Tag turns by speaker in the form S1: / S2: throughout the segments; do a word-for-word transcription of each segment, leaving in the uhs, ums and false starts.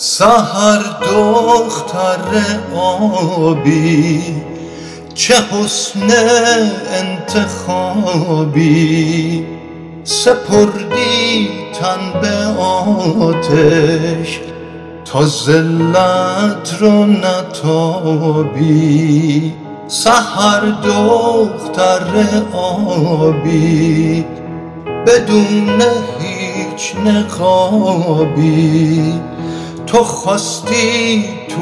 S1: سحر دختر آبی، چه حسن انتخابی، سپردی تن به آتش تا ذلت رو نتابی. سحر دختر آبی، بدون هیچ نقابی، تو خواستی تو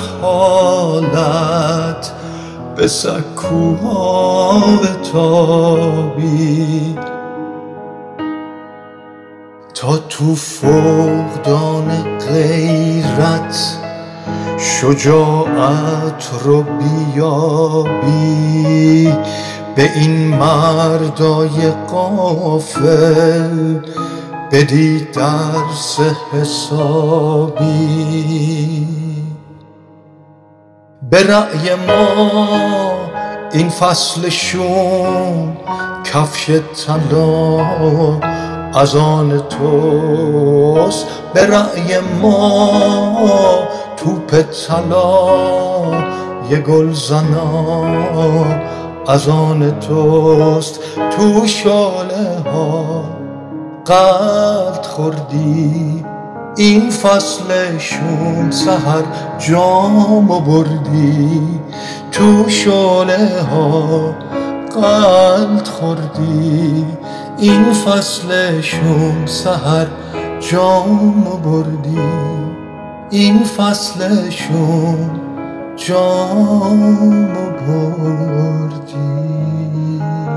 S1: جهالت به سکوها بتابی، تا تو فقدان غیرت شجاعت رو بیابی. به این مردای غافل بدی درس حسابی. به رأی ما این فصل شوم کفش طلا از آن توست. به رأی ما توپ طلا یه گلزنا از آن توست. تو شاله ها قلط خوردی این فصل شوم، سحر جامو بردی. تو شاله ها قلط خوردی این فصل شوم، سحر جامو بردی. این فصل شوم جامو بردی.